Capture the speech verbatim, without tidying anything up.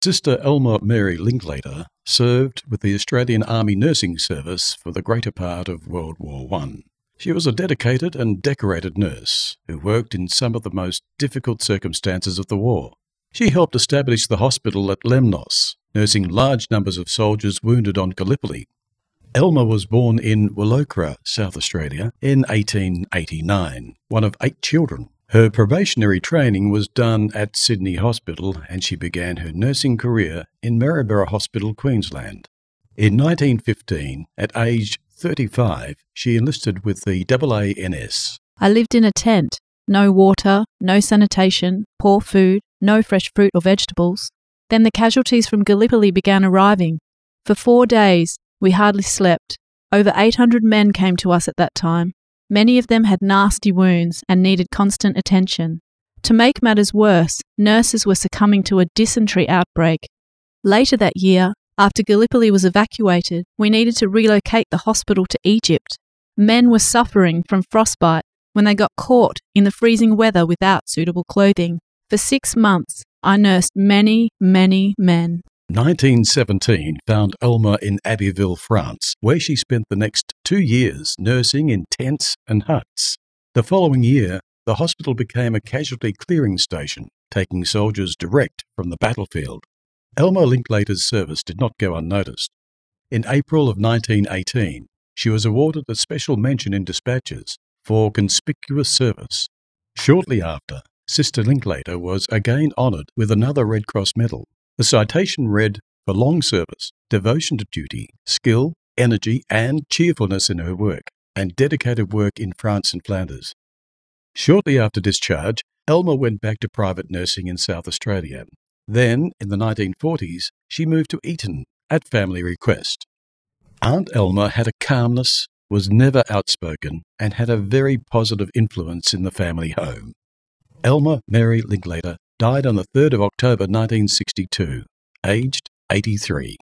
Sister Elma Mary Linklater served with the Australian Army Nursing Service for the greater part of World War One. She was a dedicated and decorated nurse who worked in some of the most difficult circumstances of the war. She helped establish the hospital at Lemnos, nursing large numbers of soldiers wounded on Gallipoli. Elma was born in Wallocra, South Australia, in eighteen eighty-nine, one of eight children. Her probationary training was done at Sydney Hospital, and she began her nursing career in Maryborough Hospital, Queensland. In nineteen fifteen, at age thirty-five, she enlisted with the A A N S. I lived in a tent. No water, no sanitation, poor food, no fresh fruit or vegetables. Then the casualties from Gallipoli began arriving. For four days, we hardly slept. Over eight hundred men came to us at that time. Many of them had nasty wounds and needed constant attention. To make matters worse, nurses were succumbing to a dysentery outbreak. Later that year, after Gallipoli was evacuated, we needed to relocate the hospital to Egypt. Men were suffering from frostbite when they got caught in the freezing weather without suitable clothing. For six months, I nursed many, many men. nineteen seventeen found Elma in Abbeville, France, where she spent the next two years nursing in tents and huts. The following year, the hospital became a casualty clearing station, taking soldiers direct from the battlefield. Elma Linklater's service did not go unnoticed. In April of nineteen eighteen, she was awarded a special mention in dispatches for conspicuous service. Shortly after, Sister Linklater was again honoured with another Red Cross medal. The citation read, "For long service, devotion to duty, skill, energy and cheerfulness in her work, and dedicated work in France and Flanders." Shortly after discharge, Elma went back to private nursing in South Australia. Then, in the nineteen forties, she moved to Eton at family request. Aunt Elma had a calmness, was never outspoken, and had a very positive influence in the family home. Elma Mary Linklater died on the third of October nineteen sixty-two, aged eighty-three.